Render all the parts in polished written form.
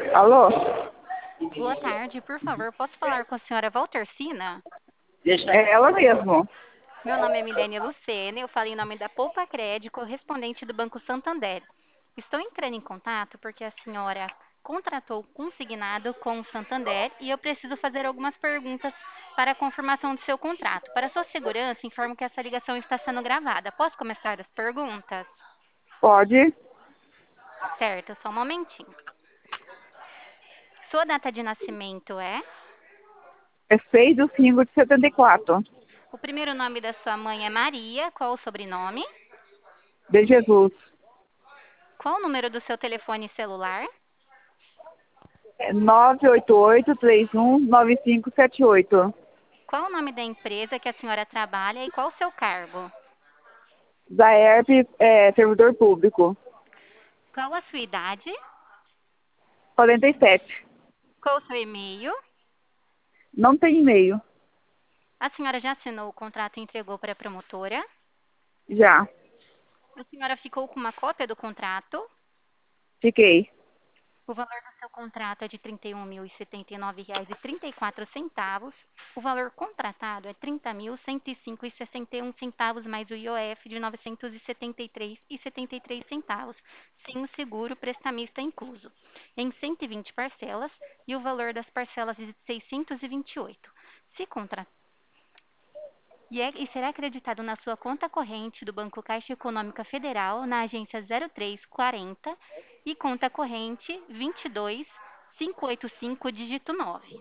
Alô? Boa tarde, por favor, posso falar com a senhora Valtercina? É ela mesmo. Meu nome é Milene Lucene, eu falo em nome da Poupa Crédito, correspondente do Banco Santander. Estou entrando em contato porque a senhora contratou consignado com o Santander e eu preciso fazer algumas perguntas para a confirmação do seu contrato. Para sua segurança, informo que essa ligação está sendo gravada. Posso começar as perguntas? Pode? Certo, só um momentinho. Sua data de nascimento é? É 6/5/74. O primeiro nome da sua mãe é Maria, qual o sobrenome? De Jesus. Qual o número do seu telefone celular? É 988-319578. Qual o nome da empresa que a senhora trabalha e qual o seu cargo? Zaerp, servidor público. Qual a sua idade? 47. Qual o seu e-mail? Não tem e-mail. A senhora já assinou o contrato e entregou para a promotora? Já. A senhora ficou com uma cópia do contrato? Fiquei. O valor do seu contrato é de R$ 31.079,34. O valor contratado é R$ 30.105,61 mais o IOF de R$ 973,73, sem o seguro prestamista incluso, em 120 parcelas e o valor das parcelas de 628. Se contra e será acreditado na sua conta corrente do Banco Caixa Econômica Federal, na agência 0340 e conta corrente 22585, dígito 9.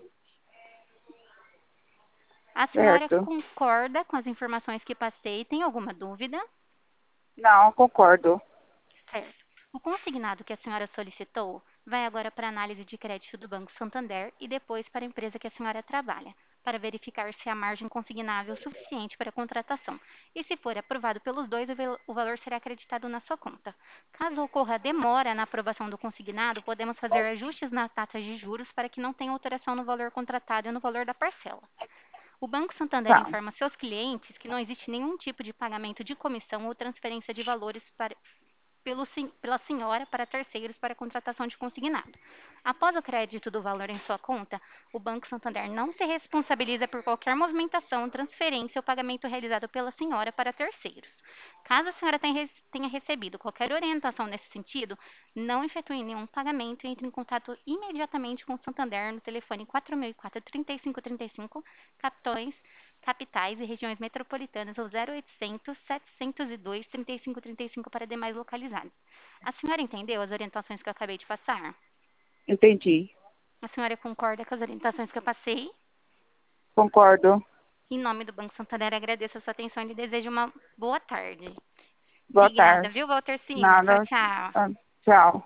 A senhora Certo. concorda com as informações que passei? Tem alguma dúvida? Não, concordo. Certo. O consignado que a senhora solicitou vai agora para a análise de crédito do Banco Santander e depois para a empresa que a senhora trabalha, para verificar se há margem consignável suficiente para a contratação. E se for aprovado pelos dois, o valor será acreditado na sua conta. Caso ocorra demora na aprovação do consignado, podemos fazer ajustes nas taxas de juros para que não tenha alteração no valor contratado e no valor da parcela. O Banco Santander Tá. informa seus clientes que não existe nenhum tipo de pagamento de comissão ou transferência de valores pela senhora para terceiros para contratação de consignado. Após o crédito do valor em sua conta, o Banco Santander não se responsabiliza por qualquer movimentação, transferência ou pagamento realizado pela senhora para terceiros. Caso a senhora tenha recebido qualquer orientação nesse sentido, não efetue nenhum pagamento e entre em contato imediatamente com o Santander no telefone 4004-3535, capitais e regiões metropolitanas ou 0800 702 3535 para demais localizados. A senhora entendeu as orientações que eu acabei de passar? Entendi. A senhora concorda com as orientações que eu passei? Concordo. Em nome do Banco Santander, agradeço a sua atenção e lhe desejo uma boa tarde. Boa Obrigada, tarde. viu, Waltercina? Tchau, Nada. tchau. Ah, tchau.